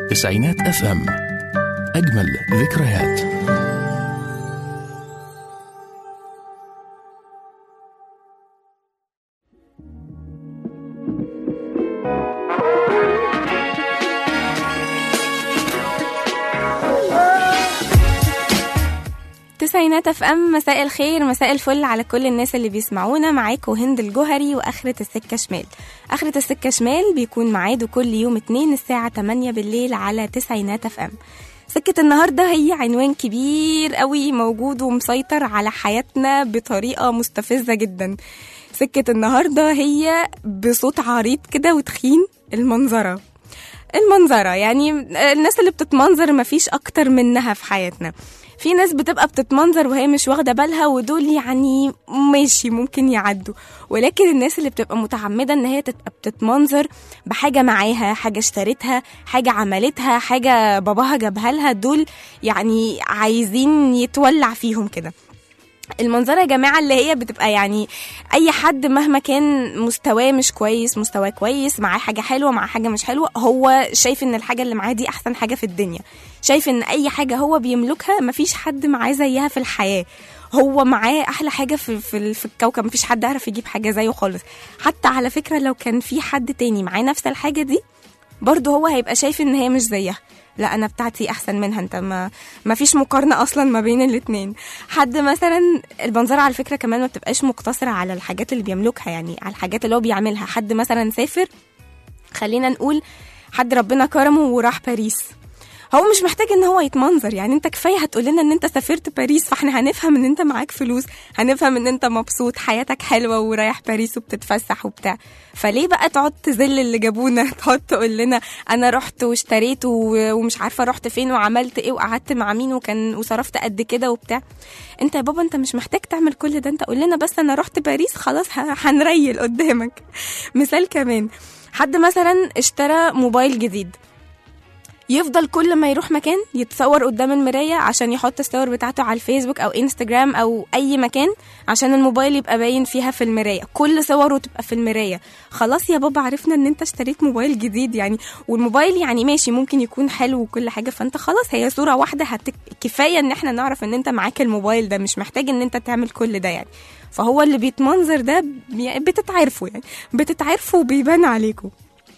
تسعينات اف ام، أجمل ذكريات. تسعينات اف ام، مساء الخير، مساء الفل على كل الناس اللي بيسمعونا. معاكم هند الجوهري واخرة السكة شمال. اخرة السكة شمال بيكون معاده كل يوم 2 الساعة 8 بالليل على تسعينات اف ام. سكة النهاردة هي عنوان كبير قوي موجود ومسيطر على حياتنا بطريقة مستفزة جدا. سكة النهاردة هي بصوت عريض كده وتخين: المنظرة. يعني الناس اللي بتتمنظر مفيش اكتر منها في حياتنا. في ناس بتبقى بتتمنظر وهي مش واخدة بالها، ودول يعني ماشي ممكن يعدوا، ولكن الناس اللي بتبقى متعمدة ان هي تبقى بتتمنظر بحاجة معاها، حاجة اشترتها، حاجة عملتها، حاجة باباها جابها لها، دول يعني عايزين يتولع فيهم كده. المنظرة يا جماعة اللي هي بتبقى يعني أي حد مهما كان مستواه مش كويس، مستواه كويس، معاه حاجة حلوة معاه حاجة مش حلوة، هو شايف إن الحاجة اللي معاه دي أحسن حاجة في الدنيا، شايف إن أي حاجة هو بيملكها مفيش حد معاه زيها في الحياة، هو معاه أحلى حاجة في الكوكب، مفيش حد عارف يجيب حاجة زيه خالص. حتى على فكرة لو كان في حد تاني معاه نفس الحاجة دي برضه هو هيبقى شايف إن هي مش زيها، لا انا بتاعتي احسن منها. انت ما فيش مقارنه اصلا ما بين الاتنين. حد مثلا المنظره على فكره كمان ما بتبقاش مقتصره على الحاجات اللي بيملكها، يعني على الحاجات اللي هو بيعملها. حد مثلا سافر، خلينا نقول حد ربنا كرمه وراح باريس، هو مش محتاج ان هو يتمنظر، يعني انت كفايه هتقول لنا ان انت سافرت باريس فاحنا هنفهم ان انت معاك فلوس، هنفهم ان انت مبسوط، حياتك حلوه ورايح باريس وبتتفسح وبتاع. فليه بقى تقعد تذل اللي جابونا، تقعد تقول لنا انا رحت واشتريت ومش عارفه رحت فين وعملت ايه وقعدت مع مين وصرفت قد كده وبتاع. انت يا بابا انت مش محتاج تعمل كل ده، انت قول لنا بس انا رحت باريس خلاص هنريل قدامك. مثال كمان، حد مثلا اشترى موبايل جديد، يفضل كل ما يروح مكان يتصور قدام المراية عشان يحط الصور بتاعته على الفيسبوك أو إنستجرام أو أي مكان عشان الموبايل يبقى باين فيها في المراية، كل صوره تبقى في المراية. خلاص يا بابا عرفنا ان انت اشتريت موبايل جديد يعني، والموبايل يعني ماشي ممكن يكون حلو وكل حاجة، فانت خلاص هي صورة واحدة كفاية ان احنا نعرف ان انت معاك الموبايل ده، مش محتاج ان انت تعمل كل ده يعني. فهو اللي بيتمنظر ده بتتعرفوا وبيبان عليكم.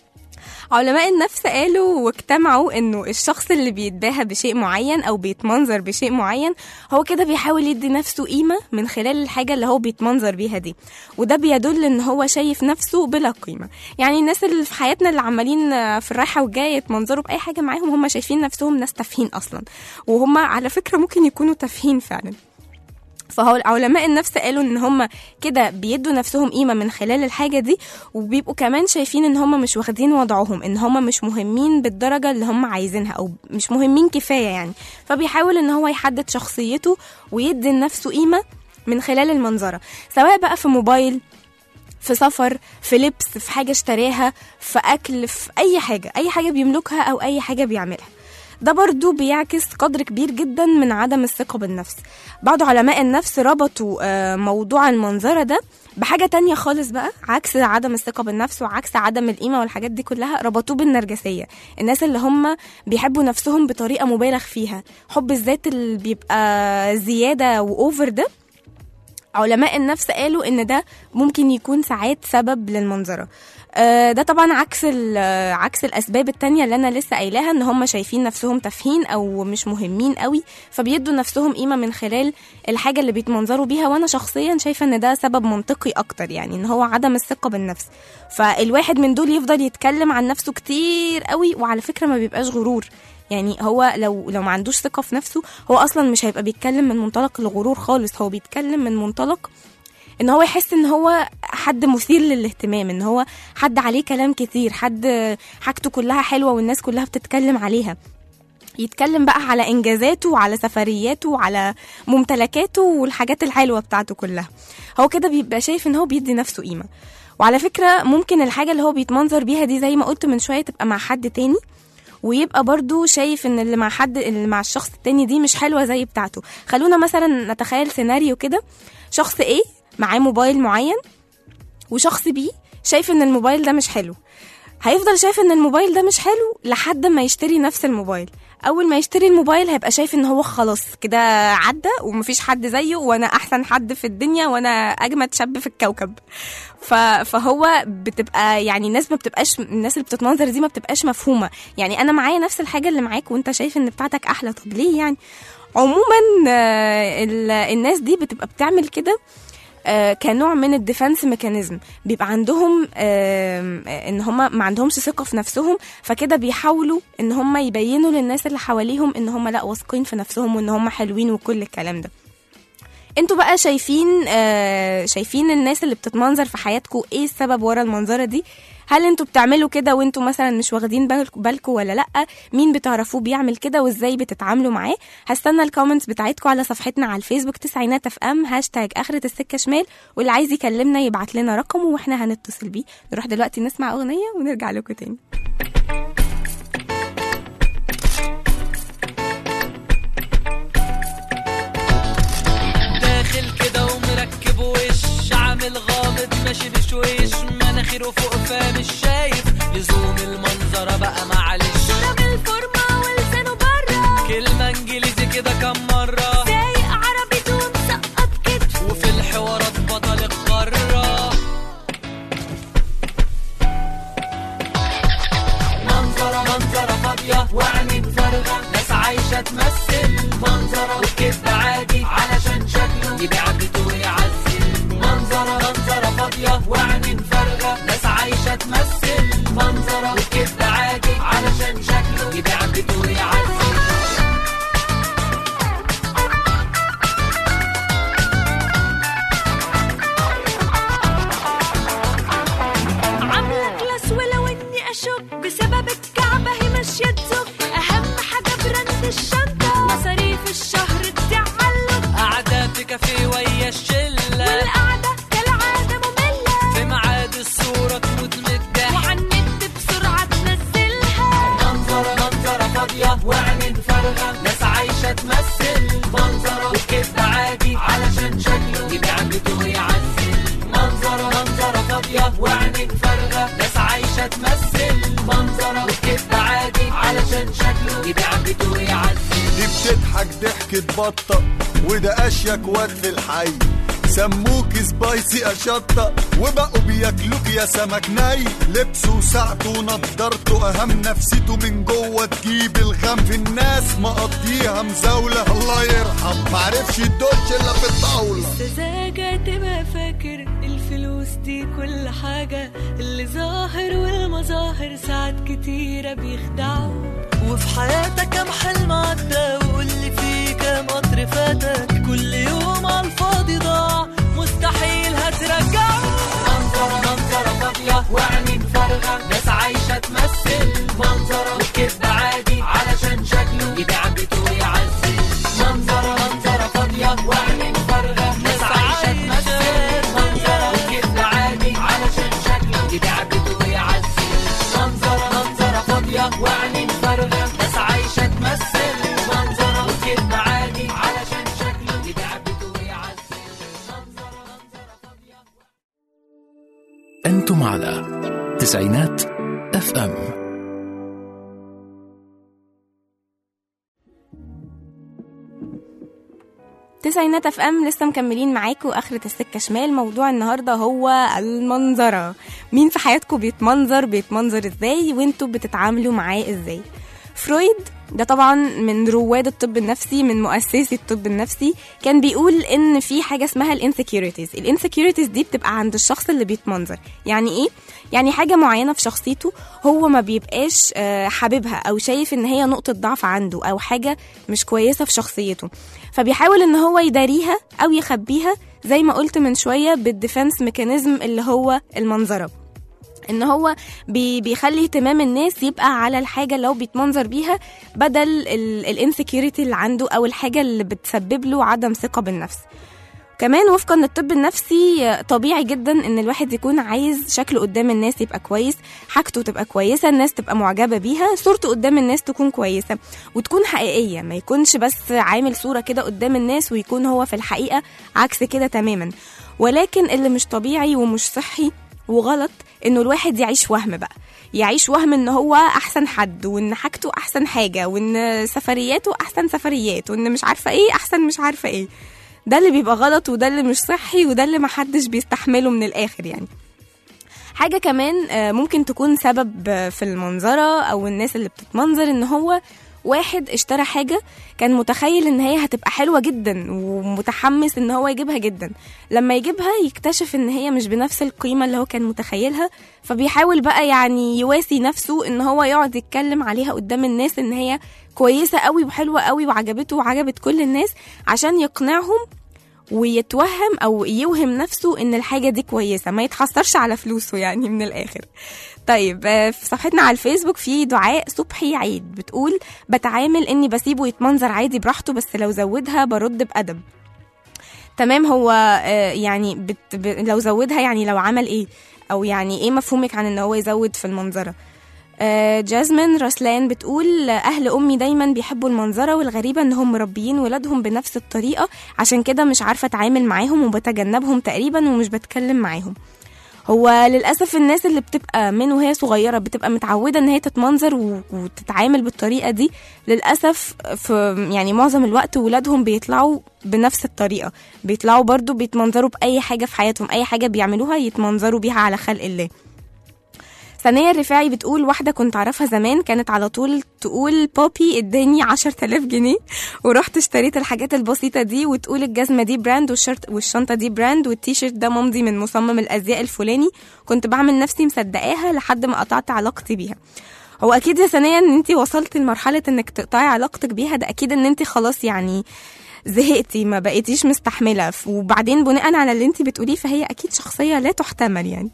علماء النفس قالوا واجتمعوا انه الشخص اللي بيتباهى بشيء معين او بيتمنظر بشيء معين هو كده بيحاول يدي نفسه قيمة من خلال الحاجة اللي هو بيتمنظر بيها دي، وده بيدل ان هو شايف نفسه بلا قيمة. يعني الناس اللي في حياتنا اللي عمالين في الرايحة والجاية يتمنظروا بأي حاجة معاهم هم شايفين نفسهم ناس تافهين اصلا، وهم على فكرة ممكن يكونوا تافهين فعلا. فهو علماء النفس قالوا ان هم كده بيدوا نفسهم قيمة من خلال الحاجة دي، وبيبقوا كمان شايفين ان هم مش واخدين وضعهم، ان هم مش مهمين بالدرجة اللي هم عايزينها او مش مهمين كفاية يعني. فبيحاول ان هو يحدد شخصيته ويدي لنفسه قيمة من خلال المنظرة، سواء بقى في موبايل، في سفر، في لبس، في حاجة اشتراها، في اكل، في اي حاجة بيملكها او اي حاجة بيعملها. ده برضو بيعكس قدر كبير جدا من عدم الثقة بالنفس. بعض علماء النفس ربطوا موضوع المنظرة ده بحاجة تانية خالص بقى، عكس عدم الثقة بالنفس وعكس عدم القيمة والحاجات دي كلها، ربطوه بالنرجسية. الناس اللي هم بيحبوا نفسهم بطريقة مبالغ فيها، حب الذات اللي بيبقى زيادة وأوفر ده، علماء النفس قالوا ان ده ممكن يكون ساعات سبب للمنظرة. ده طبعا عكس الاسباب التانية اللي انا لسه قايلاها، ان هم شايفين نفسهم تافهين او مش مهمين قوي، فبيدوا نفسهم قيمة من خلال الحاجة اللي بيتمنظروا بيها. وانا شخصيا شايفة ان ده سبب منطقي اكتر، يعني ان هو عدم الثقة بالنفس. فالواحد من دول يفضل يتكلم عن نفسه كتير قوي، وعلى فكرة ما بيبقاش غرور، يعني هو لو ما عندوش ثقة في نفسه هو أصلا مش هيبقى بيتكلم من منطلق الغرور خالص، هو بيتكلم من منطلق ان هو يحس ان هو حد مثير للاهتمام، ان هو حد عليه كلام كتير، حد حاجته كلها حلوة والناس كلها بتتكلم عليها. يتكلم بقى على إنجازاته وعلى سفرياته وعلى ممتلكاته والحاجات الحلوة بتاعته كلها، هو كده بيبقى شايف ان هو بيدي نفسه قيمة. وعلى فكرة ممكن الحاجة اللي هو بيتمنظر بيها دي زي ما قلت من شوية تبقى مع حد تاني، ويبقى برضو شايف ان اللي مع الشخص التاني دي مش حلوة زي بتاعته. خلونا مثلا نتخيل سيناريو كده، شخص A معاه موبايل معين، وشخص B شايف ان الموبايل ده مش حلو. هيفضل شايف ان الموبايل ده مش حلو لحد ما يشتري نفس الموبايل. اول ما يشتري الموبايل هيبقى شايف ان هو خلاص كده عدى ومفيش حد زيه وانا احسن حد في الدنيا وانا اجمد شاب في الكوكب. فهو بتبقى يعني الناس الناس اللي بتتمنظر دي ما بتبقاش مفهومة. يعني انا معايا نفس الحاجة اللي معاك وانت شايف ان بتاعتك احلى، طب ليه يعني؟ عموما الناس دي بتبقى بتعمل كده كنوع من الديفنس ميكانيزم. بيبقى عندهم ان هم ما عندهمش ثقة في نفسهم، فكده بيحاولوا ان هم يبينوا للناس اللي حواليهم ان هم لا واثقين في نفسهم وان هم حلوين وكل الكلام ده. انتوا بقى شايفين الناس اللي بتتمنظر في حياتكم ايه السبب ورا المنظرة دي؟ هل انتوا بتعملوا كده وانتوا مثلا مش واخدين بالكم ولا لا؟ مين بتعرفوه بيعمل كده وازاي بتتعاملوا معاه؟ هستنى الكومنتس بتاعتكم على صفحتنا على الفيسبوك تسعينات اف ام #آخرة السكة شمال، واللي عايز يكلمنا يبعت لنا رقمه واحنا هنتصل بيه. نروح دلوقتي نسمع اغنية ونرجع لكم تاني. كده ومركب وش عامل غامض ماشي بشويش مناخيره فوق فمش شايف لزوم المنظرة بقى معلش ضرب الفورمة ولسانه برا كلمة انجليزي كده كم مرة سايق عربيته ومسقط كتف وفي الحوارات بطل القارة منظرة فاضية وعينين فارغة ناس عايشة تمثل منظرة والكذب عادي علشان شكله يبيع بيته ويعزل منظرة فاضية وعينين فارغة ناس عايشة تمثل منظرة والكذب عادي علشان شكله يبيع بيته ويعزل عاملة كلاس ولو اني اشك بسبب الكعبة هي ماشية تزك اهم حاجة براند الشنطة مصاريف الشهر بتعلق قاعدة في كافيه ويا الشلة والقعدة كالعادة مملة في ميعاد الصورة تموت من الضحك وعن النت بسرعة تنزلها منظرة فاضية وعينين فارغة ناس عايشة تمثل منظرة والكذب عادي علشان شكله يبيع بيته ويعزل منظرة فاضية وعينين فارغة ناس عايشة تمثل منظرة والكذب عادي علشان شكله يبيع بيته ويعزل دي بتضحك ضحكة بطة وده أشيك واد في الحي سموك سبايسي أشطة وبقوا بياكلوك يا سمك ني لبسه وساعته ونضارته أهم نفسيته من جوه تجيب الغم في الناس مقضيها مزاولة الله يرحم معرفش الدوش إلا في الطاولة سذاجة تبقى فاكر الفلوس دي كل حاجة اللي ظاهر والمظاهر ساعات كتيرة بيخدعوا وفي حياتك كم حلم عدى وقولي فيه كم قطر فاتك كل يوم على الفاضي ضاع مستحيل هترجعه منظرة فاضية وعينين فارغة ناس عايشة تمثل منظرة والكذب عادي علشان شكله يبيع بيته ويعزل منظرة فاضية وعينين فارغة ناس عايشة تمثل منظرة والكذب عادي علشان شكله يبيع بيته ويعزل منظرة فاضية وعينين فارغة ناس عايشة تمثل منظرة والكذب عادي علشان شكله يبيع بيته ويعزل أنتم على تسعينات اف ام. تسعينات اف ام لسه مكملين معاكم اخرة السكة شمال. موضوع النهاردة هو المنظرة. مين في حياتكم بيتمنظر ازاي وانتوا بتتعاملوا معاه ازاي؟ فرويد ده طبعا من رواد الطب النفسي، من مؤسسي الطب النفسي، كان بيقول ان في حاجة اسمها الانسكيورتيز دي بتبقى عند الشخص اللي بيتمنظر. يعني ايه؟ يعني حاجة معينة في شخصيته هو ما بيبقاش حاببها او شايف ان هي نقطة ضعف عنده او حاجة مش كويسة في شخصيته، فبيحاول ان هو يداريها او يخبيها زي ما قلت من شوية بالديفنس ميكانيزم اللي هو المنظرة. ان هو بيخلي اهتمام الناس يبقى على الحاجة اللي هو بيتمنظر بيها بدل الانسكيورتي اللي عنده او الحاجة اللي بتسبب له عدم ثقة بالنفس. كمان وفقا للطب النفسي طبيعي جدا ان الواحد يكون عايز شكله قدام الناس يبقى كويس، حاجته تبقى كويسة، الناس تبقى معجبة بيها، صورته قدام الناس تكون كويسة وتكون حقيقية، ما يكونش بس عامل صورة كده قدام الناس ويكون هو في الحقيقة عكس كده تماما. ولكن اللي مش طبيعي ومش صحي وغلط انه الواحد يعيش وهم بقى، يعيش وهم ان هو احسن حد، وان حاجته احسن حاجة، وان سفرياته احسن سفريات، وان مش عارفة ايه احسن مش عارفة ايه. ده اللي بيبقى غلط، وده اللي مش صحي، وده اللي محدش بيستحمله من الاخر يعني. حاجة كمان ممكن تكون سبب في المنظرة او الناس اللي بتتمنظر، ان هو واحد اشترى حاجة كان متخيل ان هي هتبقى حلوة جدا ومتحمس ان هو يجيبها جدا، لما يجيبها يكتشف ان هي مش بنفس القيمة اللي هو كان متخيلها، فبيحاول بقى يعني يواسي نفسه ان هو يقعد يتكلم عليها قدام الناس ان هي كويسة قوي وحلوة قوي وعجبته وعجبت كل الناس، عشان يقنعهم ويتوهم او يوهم نفسه ان الحاجة دي كويسة، ما يتحسرش على فلوسه يعني من الاخر. طيب في صفحتنا على الفيسبوك في دعاء صبحي عيد بتقول بتعامل اني بسيبه يتمنظر عادي براحته، بس لو زودها برد بأدب. تمام، هو يعني لو زودها يعني لو عمل ايه، او يعني ايه مفهومك عن ان هو يزود في المنظرة؟ جازمين رسلان بتقول أهل أمي دايما بيحبوا المنظرة، والغريبة أنهم مربيين ولادهم بنفس الطريقة، عشان كده مش عارفة أتعامل معاهم وبتجنبهم تقريبا ومش بتكلم معاهم. هو للأسف الناس اللي بتبقى من وهي صغيرة بتبقى متعودة أن هي تتمنظر وتتعامل بالطريقة دي، للأسف في يعني معظم الوقت ولادهم بيطلعوا بنفس الطريقة، بيطلعوا برضو بيتمنظروا بأي حاجة في حياتهم، أي حاجة بيعملوها يتمنظروا بيها على خلق الله. ثانية الرفاعي بتقول واحدة كنت أعرفها زمان كانت على طول تقول بابي اداني 10,000 جنيه ورحت اشتريت الحاجات البسيطة دي، وتقول الجزمة دي براند والشنطة دي براند والتيشيرت ده ممضي من مصمم الأزياء الفلاني، كنت بعمل نفسي مصدقاها لحد ما قطعت علاقتي بيها. هو أكيد يا ثانية ان انتي وصلت لمرحلة انك تقطعي علاقتك بيها، ده أكيد ان انتي خلاص يعني زهقتي ما بقيتيش مستحملة، وبعدين بناء على اللي انتي بتقوليه فهي أكيد شخصية لا تحتمل يعني.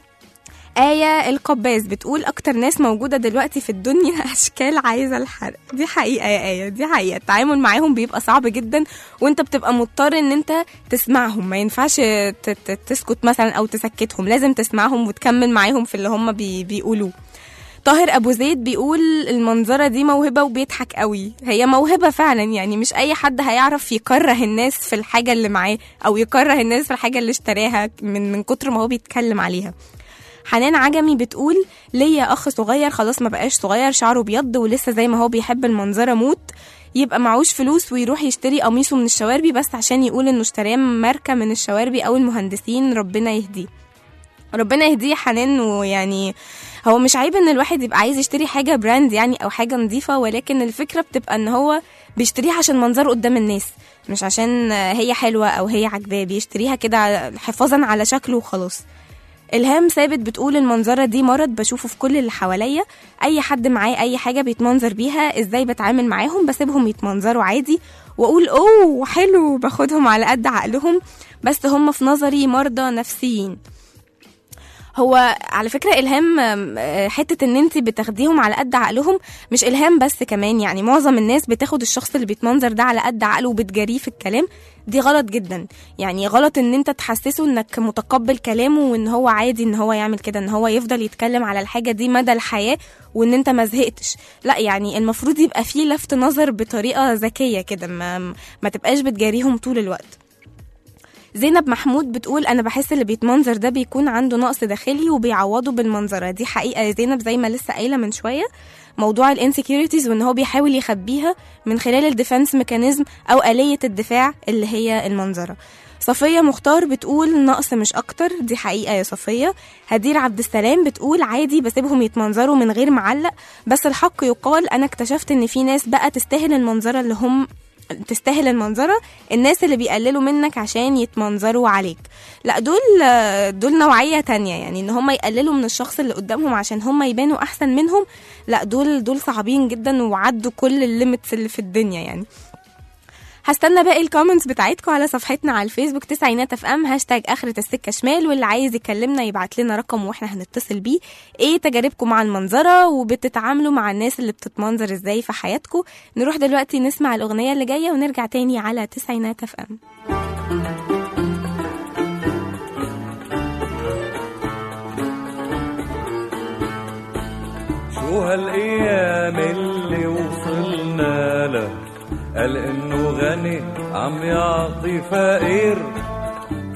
آية القباز بتقول أكتر ناس موجودة دلوقتي في الدنيا أشكال عايزة الحرق. دي حقيقة يا آية، دي حقيقة، التعامل معاهم بيبقى صعب جدا، وانت بتبقى مضطر ان انت تسمعهم، ما ينفعش تسكت مثلا أو تسكتهم، لازم تسمعهم وتكمل معاهم في اللي هم بيقولوه. طاهر أبو زيد بيقول المنظرة دي موهبة وبيضحك قوي. هي موهبة فعلا يعني، مش أي حد هيعرف يكره الناس في الحاجة اللي معاه أو يكره الناس في الحاجة اللي اشتراها من كتر ما هو بيتكلم عليها. حنان عجمي بتقول ليا أخ صغير خلاص ما بقاش صغير، شعره بيض ولسه زي ما هو بيحب المنظرة موت، يبقى معوش فلوس ويروح يشتري قميصه من الشواربي بس عشان يقول انه اشتراه ماركة من الشواربي او المهندسين. ربنا يهديه، ربنا يهديه حنان. ويعني هو مش عيب ان الواحد يبقى عايز يشتري حاجة براند يعني او حاجة نظيفة، ولكن الفكرة بتبقى ان هو بيشتريها عشان منظره قدام الناس، مش عشان هي حلوة او هي عجباه، بيشتريها كده حفاظا على شكله وخلاص. إلهام ثابت بتقول المنظرة دي مرض بشوفه في كل اللي حواليا، أي حد معاه أي حاجة بيتمنظر بيها، إزاي بتعامل معاهم؟ بسيبهم يتمنظروا عادي وأقول أوه حلو، باخدهم على قد عقلهم، بس هم في نظري مرضى نفسيين. هو على فكرة إلهام حتة ان انت بتاخديهم على قد عقلهم، مش إلهام بس، كمان يعني معظم الناس بتاخد الشخص اللي بيتمنظر ده على قد عقله وبتجاريه في الكلام. دي غلط جدا يعني، غلط ان انت تحسسه انك متقبل كلامه وان هو عادي ان هو يعمل كده، ان هو يفضل يتكلم على الحاجة دي مدى الحياة وان انت ما زهقتش. لا يعني المفروض يبقى فيه لفت نظر بطريقة ذكية كده، ما تبقاش بتجاريهم طول الوقت. زينب محمود بتقول أنا بحس اللي بيتمنظر ده بيكون عنده نقص داخلي وبيعوضه بالمنظرة. دي حقيقة يا زينب، زي ما لسه قايلة من شوية، موضوع الانسكيورتيز وان هو بيحاول يخبيها من خلال الديفنس ميكانيزم أو آلية الدفاع اللي هي المنظرة. صفية مختار بتقول نقص مش أكتر. دي حقيقة يا صفية. هدير عبد السلام بتقول عادي بسيبهم يتمنظروا من غير معلق، بس الحق يقال أنا اكتشفت إن في ناس بقى تستاهل المنظرة الناس اللي بيقللوا منك عشان يتمنظروا عليك. لا دول نوعية تانية، يعني ان هم يقللوا من الشخص اللي قدامهم عشان هم يبانوا احسن منهم. لا دول صعبين جدا وعدوا كل الليميتس اللي في الدنيا يعني. هستنى باقي الكومنتس بتاعتكم على صفحتنا على الفيسبوك تسعينات اف ام #آخرة السكة شمال، واللي عايز يكلمنا يبعت لنا رقم واحنا هنتصل بيه. ايه تجاربكم مع المنظرة وبتتعاملوا مع الناس اللي بتتمنظر ازاي في حياتكم؟ نروح دلوقتي نسمع الأغنية اللي جاية ونرجع تاني على تسعينات اف ام. شو هالأيام اللي وصلنا له، قال إنه غني عم يعطي فقير، كأنه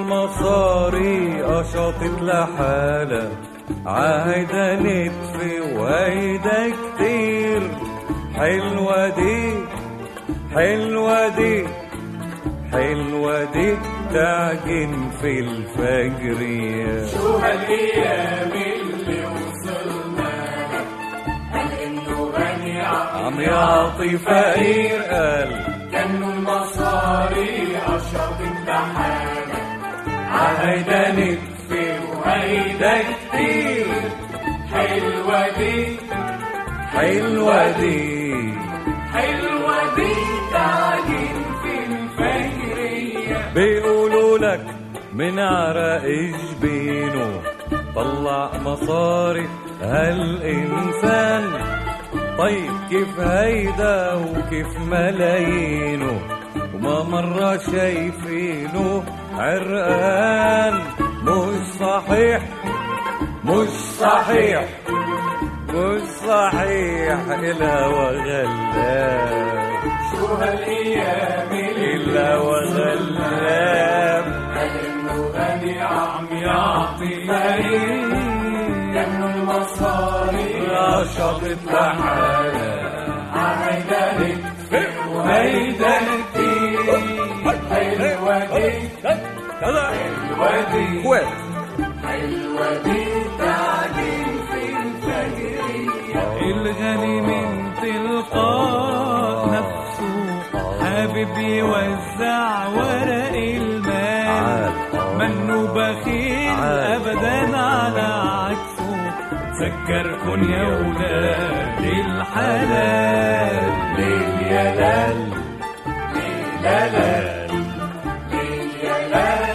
المصاري قشطت لحالة عايدة نتفي وهيدا كتير. حلوة دي حلوة دي حلوة دي تعجن في الفجرية. شو هالأيام اللي وصلنا قال إنه غني عم يعطي فقير قال كانوا المصاري قشطت لحالة عايدة نتفي وهيدا كتير. حلوة دي حلوة دي حلوة دي تعجن في الفجرية. بيقولوا لك من عرق جبينه طلع مصاري هالإنسان. طيب كيف هيدا وكيف ملايينه وما مرة شايفينه عرقان؟ مش صحيح مش صحيح مش صحيح الهوى غلاب. شو هالأيام الهوى غلاب قال إنه غني عم يعطي فقير كانوا المصاري قشطت لحالة عايدة نتفي وهيدا كتير. حلوة دي حلوة دي كويت حلوة دي تعجن في الفجرية. الغني من تلقاء نفسه حابب يوزع ورق المال منه بخيل أبدا على عكسه. تذكركن يا ولاد الحلال ليل يا لال ليل يا لال ليل يا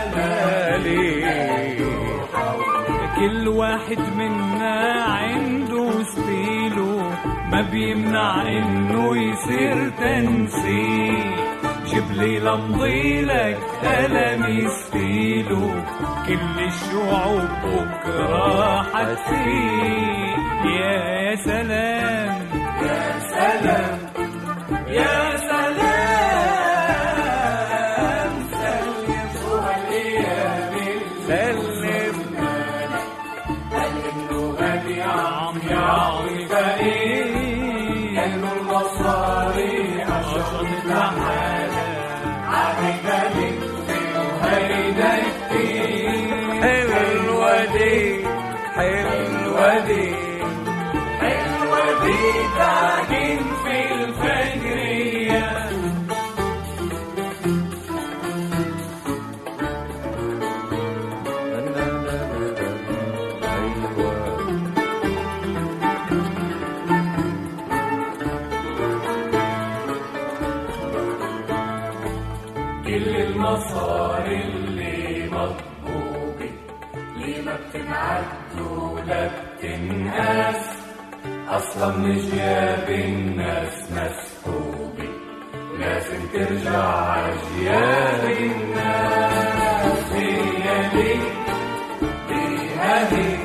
لال. كل واحد منا عنده ستيله ما بيمنع انه يصير تنسيق. جبلي لمضيلك قلمي ستيله كل الشعوب بكرة حتفيق. يا سلام يا سلام يا سلام سلم. شو هالأيام سلم قال إنه غني عم يعطي فقير كانوا المصاري قشطت لحالة عايدة نتفي وهيدا كتير. حلوة دي حلوة دي حلوة دي تعجن في الفجرية. كل المصاري اللي مطلوبة ليه ما بتنعد ولا بتنقاس؟ أصلا مش جاب الناس مسحوبة لازم ترجع أجيال الناس. هي دي هي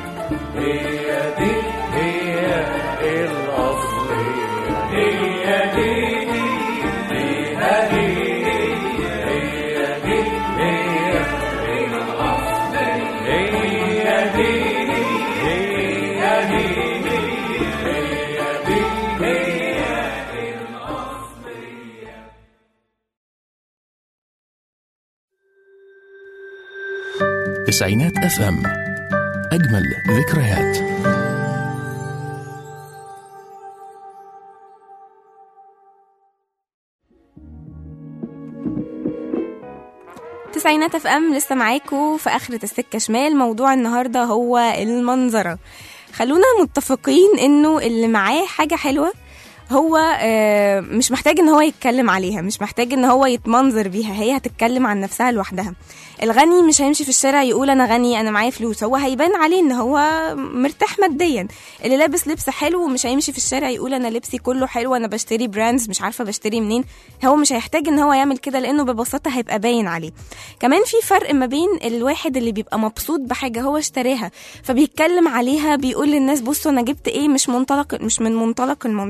دي هي الأصلية. هي دي تسعينات اف ام اجمل ذكريات. تسعينات اف ام لسه معاكم في اخرة السكة شمال. موضوع النهاردة هو المنظرة. خلونا متفقين انه اللي معاه حاجة حلوة هو مش محتاج ان هو يتكلم عليها، مش محتاج ان هو يتمنظر بيها، هي هتتكلم عن نفسها لوحدها. الغني مش هيمشي في الشارع يقول انا غني انا معايا فلوس، هو هيبان عليه ان هو مرتاح ماديا. اللي لابس لبس حلو مش هيمشي في الشارع يقول انا لبسي كله حلو انا بشتري براندز مش عارفه بشتري منين، هو مش هيحتاج ان هو يعمل كده لانه ببساطه هيبقى باين عليه. كمان في فرق ما بين الواحد اللي بيبقى مبسوط بحاجه هو اشتراها فبيتكلم عليها بيقول للناس بصوا انا جبت ايه، مش من منطلق المنظره،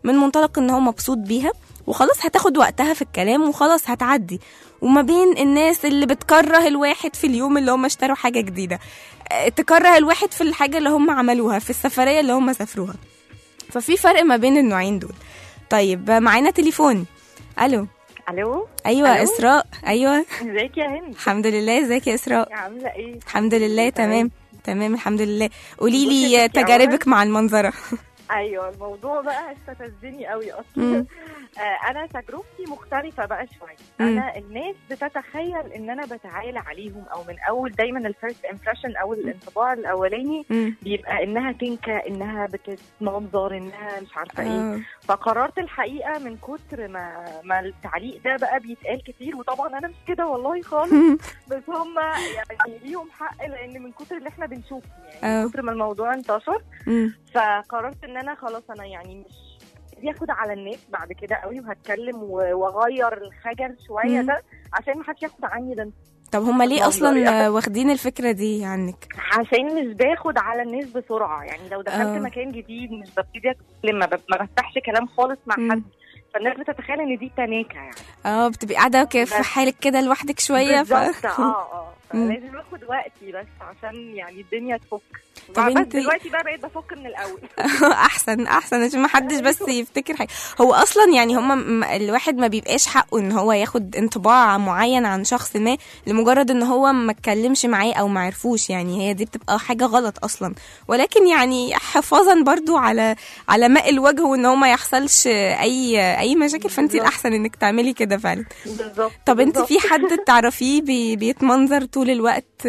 من منطلق ان هو مبسوط بيها، وخلاص هتاخد وقتها في الكلام وخلاص هتعدي. وما بين الناس اللي بتكره الواحد في اليوم اللي هم اشتروا حاجة جديدة، تكره الواحد في الحاجة اللي هم عملوها، في السفرية اللي هم سافروها. ففي فرق ما بين النوعين دول. طيب معانا تليفون. الو. ايوه. ألو؟ اسراء. ايوه ازيك يا هند؟ الحمد لله. ازيك يا اسراء؟ عامله ايه؟ الحمد لله تمام الحمد لله. قولي لي تجاربك مع المنظره. ايوه الموضوع بقى استفزني قوي اصلا. انا تجربتي مختلفه بقى شويه. انا الناس بتتخيل ان انا بتعالى عليهم، او من اول دايما الفيرست امبريشن او الانطباع الاولاني بيبقى انها تنكه، انها بتتمنظر، انها مش عارفه ايه. فقررت الحقيقه من كتر ما التعليق ده بقى بيتقال كتير، وطبعا انا مش كده والله خالص، بس هم يعني ليهم حق، لان من كتر اللي احنا بنشوفه يعني من كتر ما الموضوع انتشر. فقررت ان انا خلاص انا يعني مش بياخد على الناس بعد كده قوي، وهتكلم واغير الخجل شويه ده عشان ما حدش ياخد عني ده. طب هم ليه اصلا واخدين الفكره دي عنك؟ عشان مش باخد على الناس بسرعه، يعني لو دخلت مكان جديد مش ببتدي اتكلم، ما بفتحش كلام خالص مع حد، فالناس بتتخيل ان دي تناكه يعني. بتبقي قاعده في حالك كده لوحدك شويه. بالظبط. لازم اخد وقتي بس عشان يعني الدنيا تفك. بس دلوقتي بقى بقيت بفكر من الاول. احسن عشان ما حدش بس يفتكر حاجه. هو اصلا يعني الواحد ما بيبقاش حقه ان هو ياخد انطباع معين عن شخص ما لمجرد ان هو ما اتكلمش معاه او ما عرفوش، يعني هي دي بتبقى حاجه غلط اصلا. ولكن يعني حفاظا برضو على ماء الوجه، وان هو ما يحصلش اي مشاكل، فانت الاحسن انك تعملي كده فعلا. بالظبط. طب انت في حد تعرفيه بيتمنظر طول الوقت؟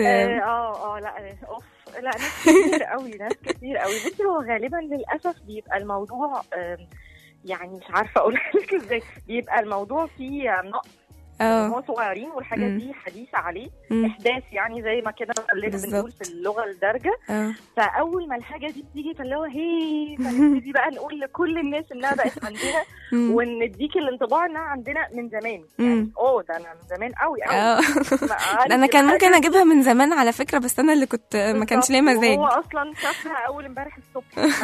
لا ناس كتير قوي. بصي هو غالبا للاسف بيبقى الموضوع يعني مش عارفه اقول لك ازاي، بيبقى الموضوع فيه نقص. هم صغيرين والحاجات دي حديثه عليه، احداث يعني زي ما كده بنقول في اللغه الدارجه. فاول ما الحاجه دي بتيجي فاللي هو فنبتدي بقى نقول لكل الناس انها بقت عندنا، ونديك الانطباع انها عندنا من زمان. يعني ده انا من زمان قوي انا كان ممكن اجيبها من زمان على فكره، بس انا اللي كنت ما كانش ليا مزاج. هو اصلا شافها اول امبارح الصبح.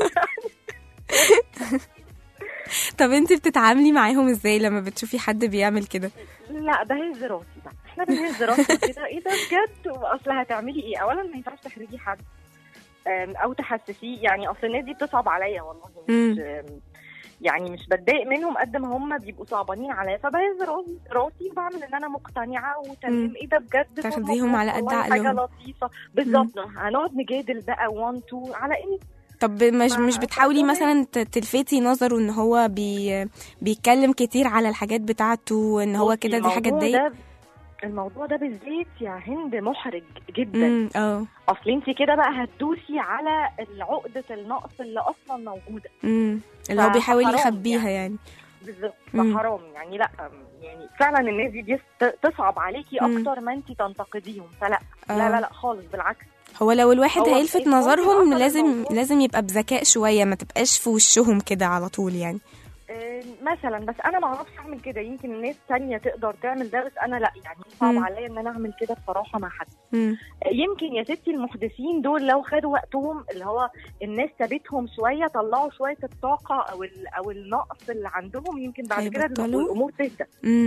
طب انت بتتعاملي معاهم ازاي لما بتشوفي حد بيعمل كده؟ لا ده هز راسي بقى، احنا بنهز راسنا كده. ايه ده بجد؟ اصل هتعملي ايه؟ اولا ما ينفعش تحرجي حد او تحسسيه، يعني اصل الناس دي بتصعب عليا والله، مش يعني مش بتضايق منهم قد ما هم بيبقوا صعبانين عليا، فبهز راسي وبعمل ان انا مقتنعه وتمام. ايه ده بجد؟ تاخديهم على قد عقلهم، حاجه لطيفه. بالظبط. هنقعد نجادل بقى 1 2 على ايه؟ طب مش بتحاولي مثلا تلفتي نظره ان هو بيتكلم كتير على الحاجات بتاعته، ان هو كده دي حاجه تضايق؟ الموضوع ده بالذات يا هند محرج جدا. اصل انت كده بقى هتدوسي على عقده النقص اللي اصلا موجوده، اللي هو بيحاول يخبيها يعني. بالظبط. فحرام يعني. لا يعني فعلا الناس دي تصعب عليكي اكتر ما انت تنتقديهم، فلا لا خالص، بالعكس. هو لو الواحد هيلفت نظرهم لازم يبقى بذكاء شويه، ما تبقاش في وشهم كده على طول يعني. مثلا بس انا ما اعرفش اعمل كده، يمكن الناس تانية تقدر تعمل ده، بس انا لا، يعني صعب عليا ان انا اعمل كده بصراحه مع حد. يمكن يا ستي المحدثين دول لو خدوا وقتهم، اللي هو الناس سابتهم شويه، طلعوا شويه الطاقه او النقص اللي عندهم، يمكن بعد كده الامور تهدى.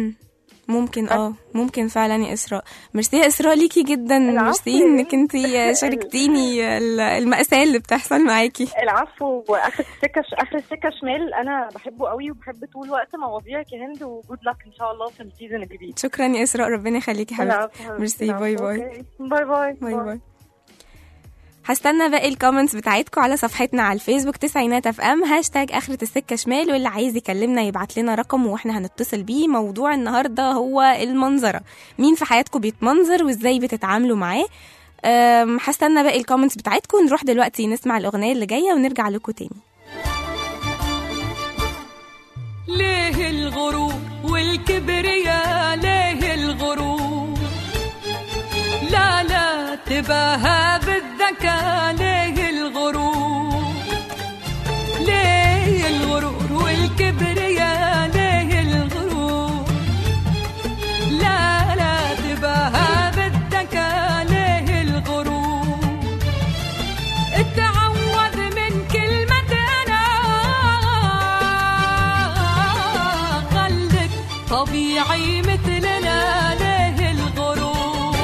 ممكن فعلا يا إسراء. ميرسي يا إسراء ليكي جدا، ميرسي انك انتي شاركتيني المأساة اللي بتحصل معاكي. العفو. واخر السكة شمال انا بحبه قوي، وبحب طول وقت مواضيعك يا هند، وجود لك ان شاء الله في السيزون الجديد. شكرا يا إسراء، ربنا يخليكي حبيبتي. ميرسي. باي باي. هستنى باقي الكومنتس بتاعتكم على صفحتنا على الفيسبوك تسعينات اف ام، هاشتاج اخرة السكة شمال، واللي عايز يكلمنا يبعت لنا رقم واحنا هنتصل بيه. موضوع النهاردة هو المنظرة، مين في حياتكم بيتمنظر وازاي بتتعاملوا معاه؟ هستنى باقي الكومنتس بتاعتكم. نروح دلوقتي نسمع الأغنية اللي جاية ونرجع لكم تاني. ليه الغرور والكبرياء؟ ليه الغرور؟ لا تباهى بالذكاء. ليه الغرور؟ ليه الغرور والكبرياء؟ ليه الغرور؟ لا تباهى بالذكاء. ليه الغرور؟ اتعود من كلمة أنا، طبيعي مثلنا ليه الغرور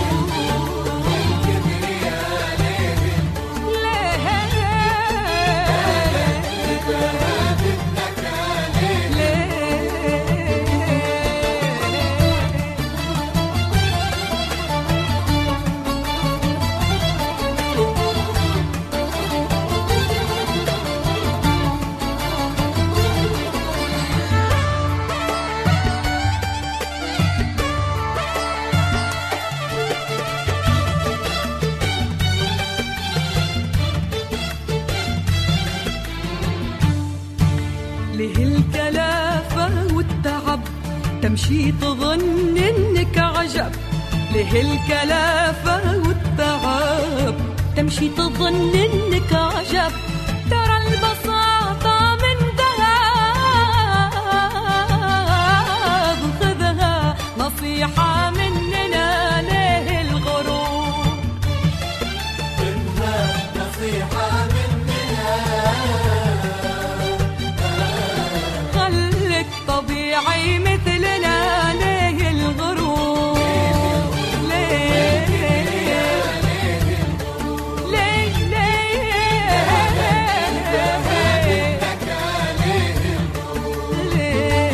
تمشي تظن انك عجب ليه الكلافة والتعب تمشي تظن انك عجب ترى البساطة من ذهب خذها نصيحة مننا ليه الغرور خذها نصيحة مننا خلك طبيعي مثلنا ليه الغرور ليه ليه ليه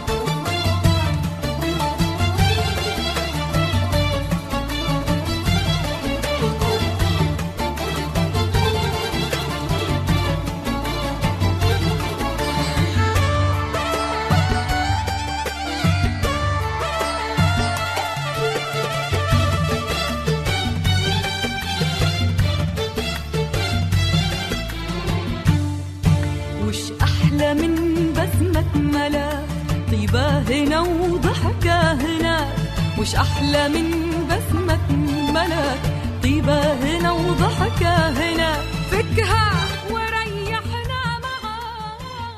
من بسمة ملاك طيبة هنا وضحكة هناك وش أحلى من بسمة ملاك طيبة هنا وضحكة هناك فكها وريحنا معاك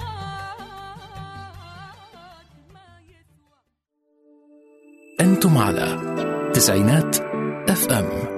أنتم على تسعينات FM.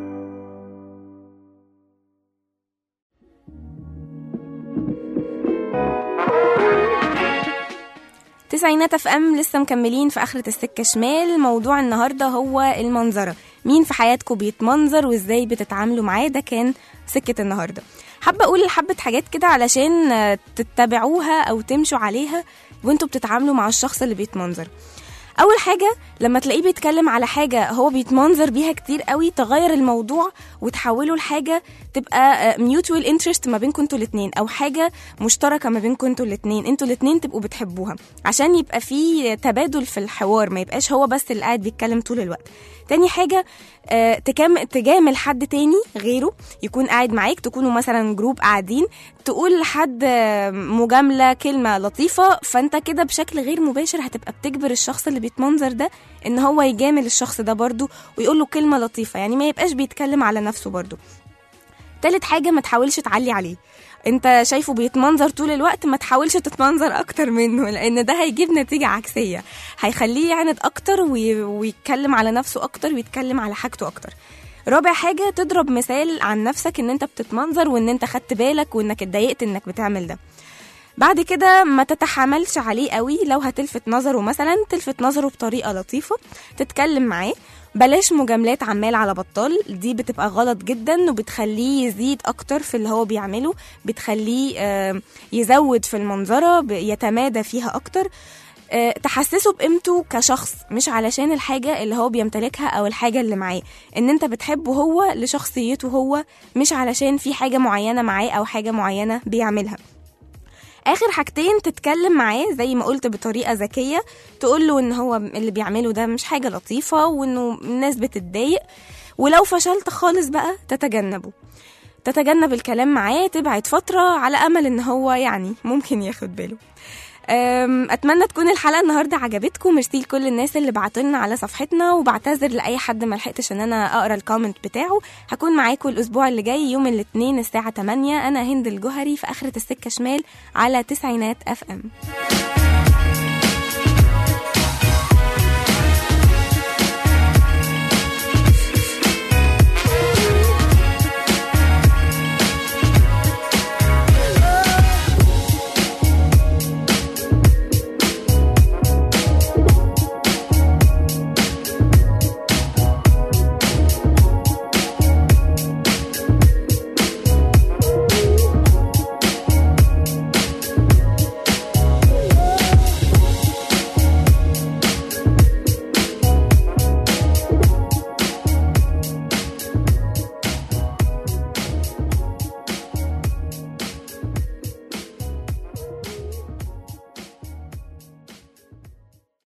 تسعينات اف ام لسه مكملين في آخرة السكة شمال. موضوع النهاردة هو المنظرة، مين في حياتكم بيتمنظر وازاي بتتعاملوا معاه، ده كان سكة النهاردة. حابة أقول حبة حاجات كده علشان تتبعوها أو تمشوا عليها وانتوا بتتعاملوا مع الشخص اللي بيتمنظر. أول حاجة لما تلاقيه بيتكلم على حاجة هو بيتمنظر بيها كتير قوي، تغير الموضوع وتحوله لحاجة تبقى mutual interest ما بينكم انتوا الاتنين، أو حاجة مشتركة ما بينكم انتوا الاتنين تبقوا بتحبوها، عشان يبقى في تبادل في الحوار، ما يبقاش هو بس اللي قاعد بيتكلم طول الوقت. تاني حاجة تجامل حد تاني غيره، يكون قاعد معاك، تكونوا مثلا جروب قاعدين، تقول لحد مجاملة كلمة لطيفة، فانت كده بشكل غير مباشر هتبقى بتجبر الشخص اللي بيتمنظر ده ان هو يجامل الشخص ده برضو ويقول له كلمة لطيفة، يعني ما يبقاش بيتكلم على نفسه برضو. تالت حاجة ما تحاولش تعلي عليه، انت شايفه بيتمنظر طول الوقت، ما تحاولش تتمنظر اكتر منه، لان ده هيجيب نتيجة عكسية، هيخليه يعند اكتر ويتكلم على نفسه اكتر ويتكلم على حاجته اكتر. رابع حاجة تضرب مثال عن نفسك ان انت بتتمنظر وان انت خدت بالك وانك اتضايقت انك بتعمل ده. بعد كده ما تتحملش عليه قوي، لو هتلفت نظره مثلا تلفت نظره بطريقة لطيفة، تتكلم معاه، بلاش مجاملات عمال على بطال، دي بتبقى غلط جدا وبتخليه يزيد اكتر في اللي هو بيعمله، بتخليه يزود في المنظرة، يتمادى فيها اكتر. تحسسه بقيمته كشخص، مش علشان الحاجة اللي هو بيمتلكها او الحاجة اللي معاه، ان انت بتحبه هو لشخصيته هو، مش علشان في حاجة معينة معاه او حاجة معينة بيعملها. اخر حاجتين تتكلم معاه زي ما قلت بطريقة ذكية، تقوله ان هو اللي بيعمله ده مش حاجة لطيفة وانه الناس بتتضايق، ولو فشلت خالص بقى تتجنب الكلام معاه، تبعد فترة على امل ان هو يعني ممكن ياخد باله. اتمنى تكون الحلقه النهارده عجبتكم. ميرسي لكل الناس اللي بعتولنا على صفحتنا، وبعتذر لاي حد ما لحقتش ان انا اقرا الكومنت بتاعه. هكون معاكم الاسبوع اللي جاي يوم الاثنين الساعه 8. انا هند الجوهري في آخرة السكه شمال على تسعينات FM.